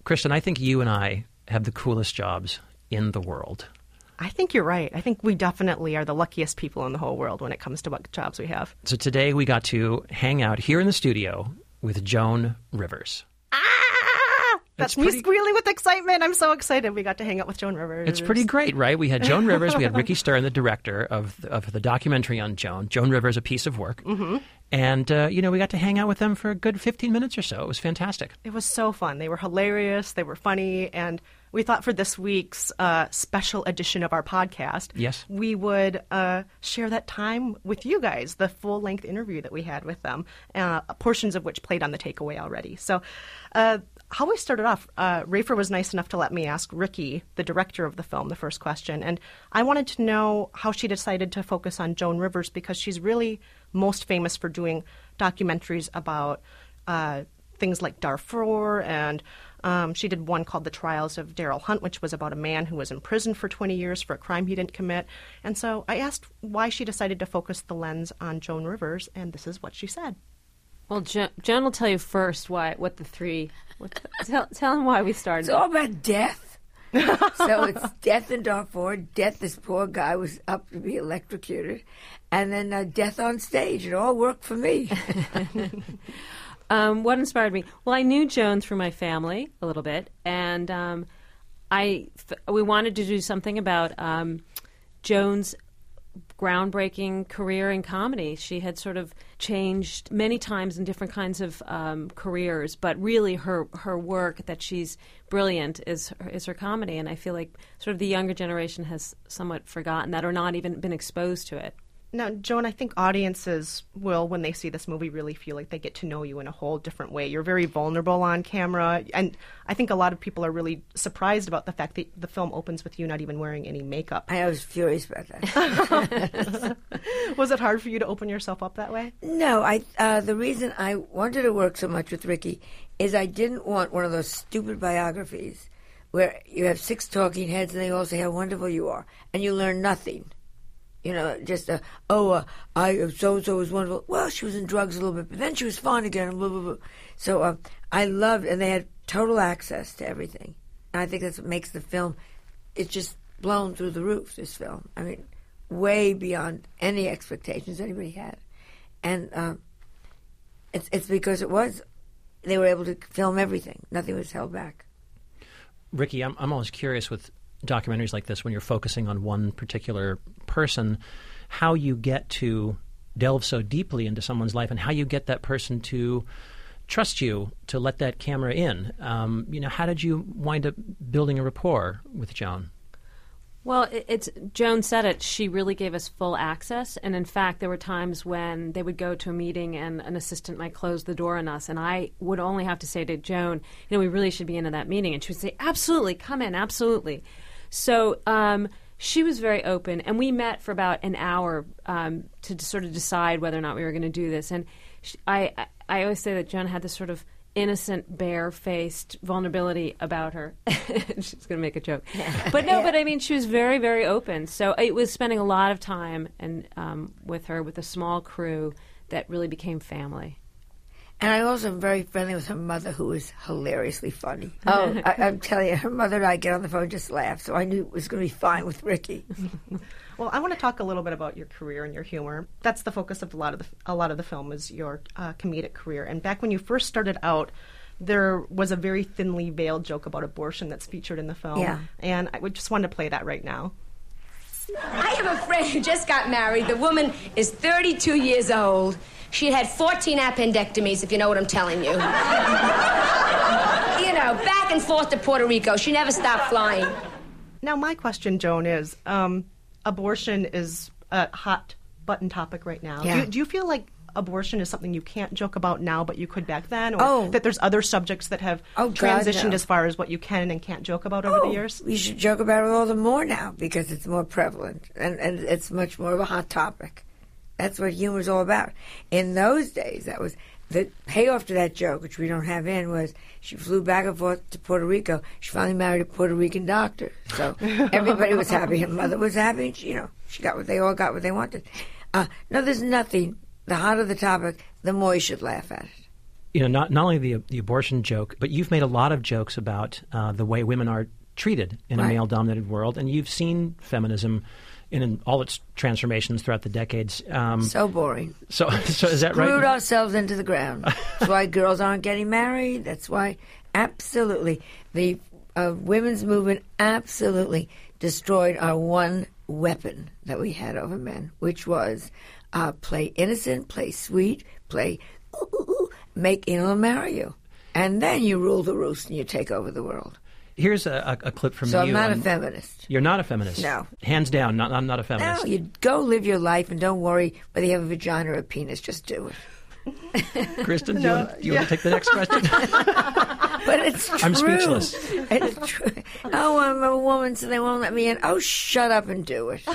Kristen, I think you and I have the coolest jobs in the world. I think you're right. I think we definitely are the luckiest people in the whole world when it comes to what jobs we have. So today we got to hang out here in the studio with Joan Rivers. That's me squealing with excitement. I'm so excited we got to hang out with Joan Rivers. It's pretty great, right? We had Joan Rivers. We had Ricky Stern, the director of the documentary on Joan. Joan Rivers, A Piece of Work. Mm-hmm. And, we got to hang out with them for a good 15 minutes or so. It was fantastic. It was so fun. They were hilarious. They were funny. And we thought for this week's special edition of our podcast, yes, we would share that time with you guys, the full-length interview that we had with them, portions of which played on the takeaway already. So how we started off, Rafer was nice enough to let me ask Ricky, the director of the film, the first question. And I wanted to know how she decided to focus on Joan Rivers, because she's really most famous for doing documentaries about things like Darfur, and she did one called The Trials of Daryl Hunt, which was about a man who was in prison for 20 years for a crime he didn't commit. And so I asked why she decided to focus the lens on Joan Rivers, and this is what she said. Well, Joan will tell you first tell him why we started. It's all about death. So it's death in Darfur, death, this poor guy was up to be electrocuted, and then death on stage. It all worked for me. What inspired me? Well, I knew Joan through my family a little bit, and we wanted to do something about Joan's groundbreaking career in comedy. She had sort of changed many times in different kinds of careers, but really her work that she's brilliant is her comedy, and I feel like sort of the younger generation has somewhat forgotten that or not even been exposed to it. Now, Joan, I think audiences will, when they see this movie, really feel like they get to know you in a whole different way. You're very vulnerable on camera, and I think a lot of people are really surprised about the fact that the film opens with you not even wearing any makeup. I was furious about that. Was it hard for you to open yourself up that way? No, the reason I wanted to work so much with Ricky is I didn't want one of those stupid biographies where you have 6 talking heads and they all say how wonderful you are, and you learn nothing. Just so-and-so was wonderful. Well, she was in drugs a little bit, but then she was fine again, blah, blah, blah. So I loved, and they had total access to everything. And I think that's what makes the film, it's just blown through the roof, this film. I mean, way beyond any expectations anybody had. And it's because they were able to film everything. Nothing was held back. Ricky, I'm always curious with documentaries like this, when you're focusing on one particular person, how you get to delve so deeply into someone's life and how you get that person to trust you to let that camera in. How did you wind up building a rapport with Joan? Well, Joan said it. She really gave us full access. And in fact, there were times when they would go to a meeting and an assistant might close the door on us. And I would only have to say to Joan, we really should be into that meeting. And she would say, absolutely, come in, absolutely. So she was very open. And we met for about an hour to sort of decide whether or not we were going to do this. And I always say that Joan had this sort of innocent, bare-faced vulnerability about her. She's going to make a joke. But no, but I mean, she was very, very open. So it was spending a lot of time with her, with a small crew that really became family. And I also am very friendly with her mother, who is hilariously funny. Oh, I'm telling you, her mother and I get on the phone and just laugh. So I knew it was going to be fine with Ricky. Well, I want to talk a little bit about your career and your humor. That's the focus of a lot of the film is your comedic career. And back when you first started out, there was a very thinly veiled joke about abortion that's featured in the film. Yeah. And I would just want to play that right now. I have a friend who just got married. The woman is 32 years old. She had 14 appendectomies, if you know what I'm telling you. Back and forth to Puerto Rico. She never stopped flying. Now, my question, Joan, is abortion is a hot button topic right now. Yeah. Do you feel like abortion is something you can't joke about now, but you could back then? Or that there's other subjects that have transitioned as far as what you can and can't joke about over the years? We should joke about it all the more now because it's more prevalent and it's much more of a hot topic. That's what humor is all about. In those days, that was the payoff to that joke, which we don't have in, was she flew back and forth to Puerto Rico. She finally married a Puerto Rican doctor. So everybody was happy. Her mother was happy. They all got what they wanted. No, there's nothing. The hotter the topic, the more you should laugh at it. Not only the abortion joke, but you've made a lot of jokes about the way women are treated in a male-dominated world, and you've seen feminism in all its transformations throughout the decades. So boring. So is that right? Screwed ourselves into the ground. That's why girls aren't getting married. That's why, absolutely, the women's movement absolutely destroyed our one weapon that we had over men, which was play innocent, play sweet, play I'll marry you. And then you rule the roost and you take over the world. Here's a clip from you. So I'm not a feminist. You're not a feminist? No. Hands down, I'm not a feminist. No, you go live your life and don't worry whether you have a vagina or a penis. Just do it. Kristen, do you want to take the next question? But it's true. I'm speechless. It's true. Oh, I'm a woman, so they won't let me in. Oh, shut up and do it.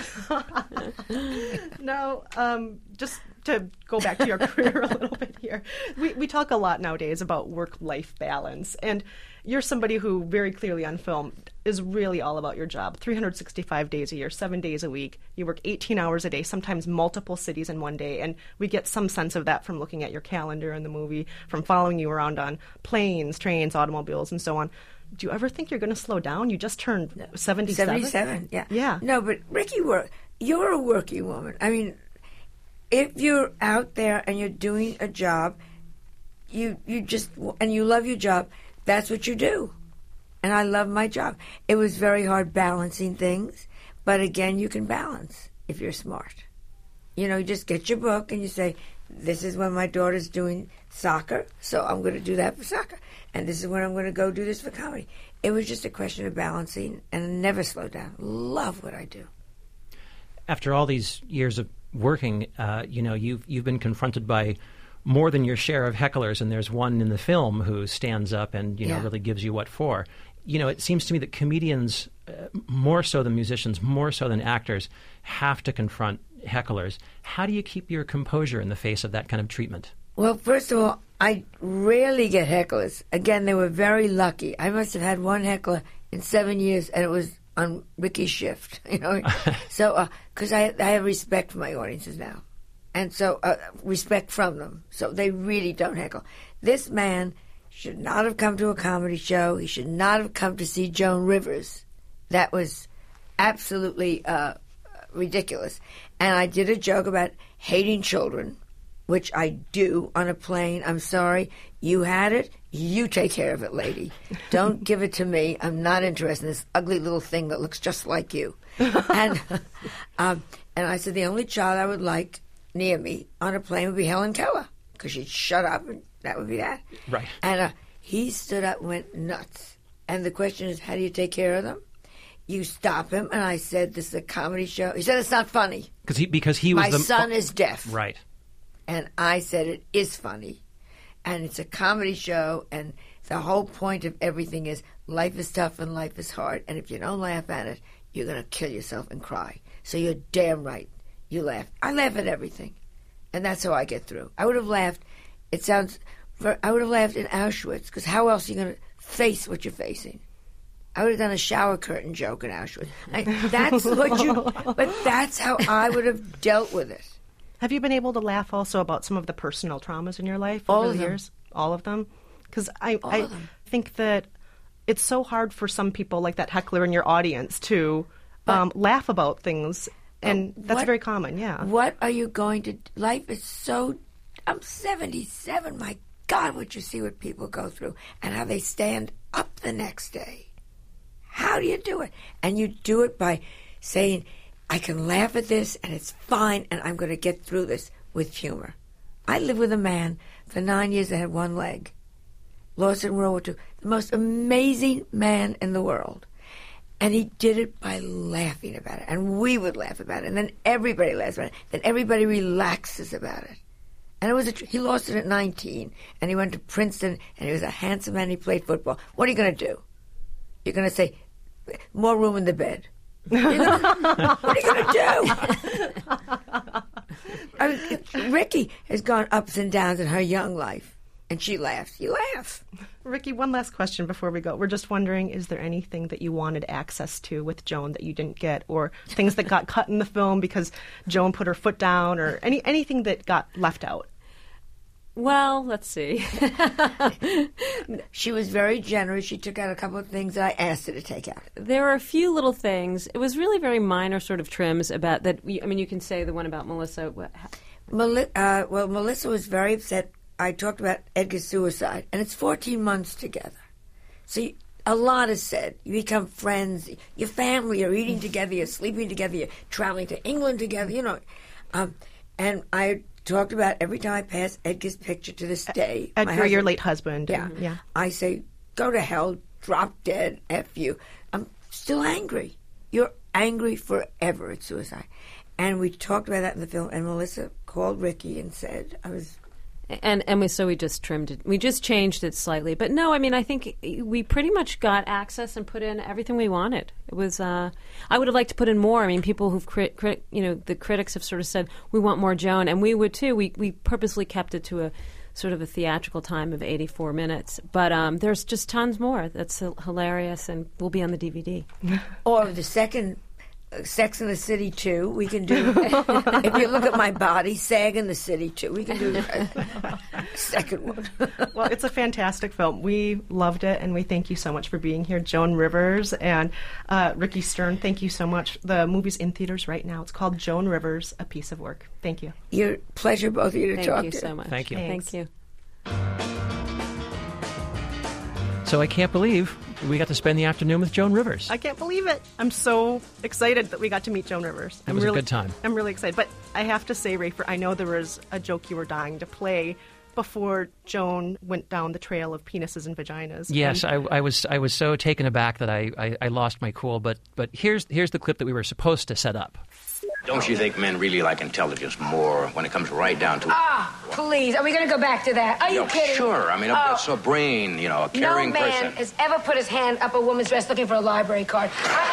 No, just to go back to your career a little bit here. We talk a lot nowadays about work-life balance, and you're somebody who very clearly on film is really all about your job. 365 days a year, 7 days a week. You work 18 hours a day, sometimes multiple cities in one day, and we get some sense of that from looking at your calendar in the movie, from following you around on planes, trains, automobiles, and so on. Do you ever think you're going to slow down? You just turned 77? 77, yeah. Yeah. No, but Ricky, you're a working woman. I mean, if you're out there and you're doing a job, you love your job, that's what you do. And I love my job. It was very hard balancing things, but again, you can balance if you're smart. You just get your book and you say, this is when my daughter's doing soccer, so I'm going to do that for soccer. And this is when I'm going to go do this for comedy. It was just a question of balancing and never slow down. Love what I do. After all these years of working, you've been confronted by more than your share of hecklers, and there's one in the film who stands up and really gives you what for. It seems to me that comedians, more so than musicians, more so than actors, have to confront hecklers. How do you keep your composure in the face of that kind of treatment? Well, first of all, I rarely get hecklers. Again, they were very lucky. I must have had one heckler in 7 years, and it was on Ricky's shift. So, because I have respect for my audiences now. And so, respect from them. So they really don't heckle. This man should not have come to a comedy show. He should not have come to see Joan Rivers. That was absolutely ridiculous. And I did a joke about hating children, which I do on a plane. I'm sorry. You had it. You take care of it, lady. Don't give it to me. I'm not interested in this ugly little thing that looks just like you. And I said the only child I would like near me on a plane would be Helen Keller, because she'd shut up and that would be that. Right. And he stood up and went nuts. And the question is, how do you take care of them? You stop him, and I said, this is a comedy show. He said, it's not funny. Because he was My son is deaf. Right. And I said, it is funny. And it's a comedy show, and the whole point of everything is life is tough and life is hard. And if you don't laugh at it, you're going to kill yourself and cry. So you're damn right. You laugh. I laugh at everything. And that's how I get through. I would have laughed. I would have laughed in Auschwitz, because how else are you going to face what you're facing? I would have done a shower curtain joke in Auschwitz. But that's how I would have dealt with it. Have you been able to laugh also about some of the personal traumas in your life All over of the them. years? All of them? Because I think that it's so hard for some people, like that heckler in your audience, to laugh about things. And that's very common, yeah. What are you going to... Life is so... I'm 77. My God, would you see what people go through and how they stand up the next day. How do you do it? And you do it by saying, I can laugh at this and it's fine and I'm going to get through this with humor. I lived with a man for 9 years that had one leg. Lost in World War II. The most amazing man in the world. And he did it by laughing about it. And we would laugh about it. And then everybody laughs about it. Then everybody relaxes about it. And it was he lost it at 19. And he went to Princeton. And he was a handsome man. He played football. What are you going to do? You're going to say, more room in the bed. What are you going to do? Ricky has gone ups and downs in her young life. And she laughs. You laugh. Ricky, one last question before we go. We're just wondering, is there anything that you wanted access to with Joan that you didn't get, or things that got cut in the film because Joan put her foot down, or anything that got left out? Well, let's see. She was very generous. She took out a couple of things that I asked her to take out. There were a few little things. It was really very minor sort of trims about that. I mean, you can say the one about Melissa. Melissa was very upset. I talked about Edgar's suicide, and it's 14 months together. So a lot is said. You become friends. Your family, you're eating together, you're sleeping together, you're traveling to England together, you know. And I talked about every time I pass Edgar's picture to this day. Edgar, your late husband. Yeah. I say, go to hell, drop dead, F you. I'm still angry. You're angry forever at suicide. And we talked about that in the film, and Melissa called Ricky and said, we just trimmed it. We just changed it slightly. But no, I mean, I think we pretty much got access and put in everything we wanted. It was, I would have liked to put in more. I mean, people who've, the critics have sort of said, we want more Joan. And we would too. We purposely kept it to a sort of a theatrical time of 84 minutes. But there's just tons more. That's hilarious and will be on the DVD. Or the second Sex in the City 2, we can do. If you look at my body, Sag in the City 2, we can do a second one. Well, it's a fantastic film. We loved it, and we thank you so much for being here, Joan Rivers and Ricky Stern. Thank you so much. The movie's in theaters right now. It's called Joan Rivers, A Piece of Work. Thank you. Your pleasure, both of you, to talk to. Thank you so much. Thank you. Thanks. Thank you. So I can't believe we got to spend the afternoon with Joan Rivers. I can't believe it. I'm so excited that we got to meet Joan Rivers. It was a good time. I'm really excited. But I have to say, Rafer, I know there was a joke you were dying to play before Joan went down the trail of penises and vaginas. Yes, I was so taken aback that I lost my cool. But here's the clip that we were supposed to set up. Don't you think men really like intelligence more when it comes right down to... Please, are we going to go back to that? Are you kidding? Sure. I mean, that's a brain, a caring person. No man has ever put his hand up a woman's dress looking for a library card.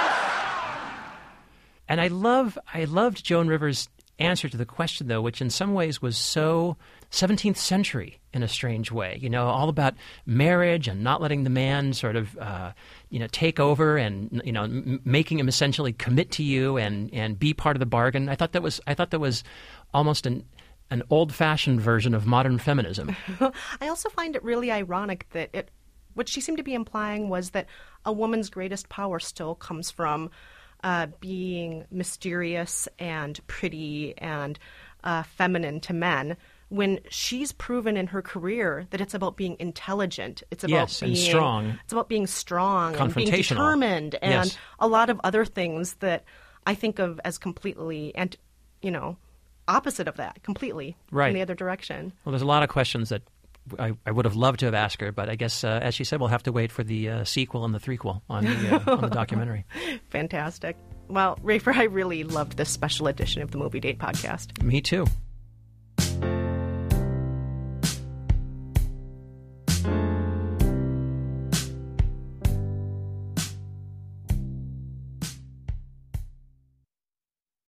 And I loved Joan Rivers' answer to the question, though, which in some ways was so 17th century in a strange way, all about marriage and not letting the man sort of, take over and, making him essentially commit to you and be part of the bargain. I thought that was almost an old-fashioned version of modern feminism. I also find it really ironic that what she seemed to be implying was that a woman's greatest power still comes from being mysterious and pretty and feminine to men, when she's proven in her career that it's about being intelligent. It's about being strong. It's about being strong and being confrontational, determined, and a lot of other things that I think of as completely opposite of that, completely in the other direction. Well, there's a lot of questions that I would have loved to have asked her, but I guess, as she said, we'll have to wait for the sequel and the threequel on the documentary. Fantastic. Well, Rafer, I really loved this special edition of the Movie Date podcast. Me too.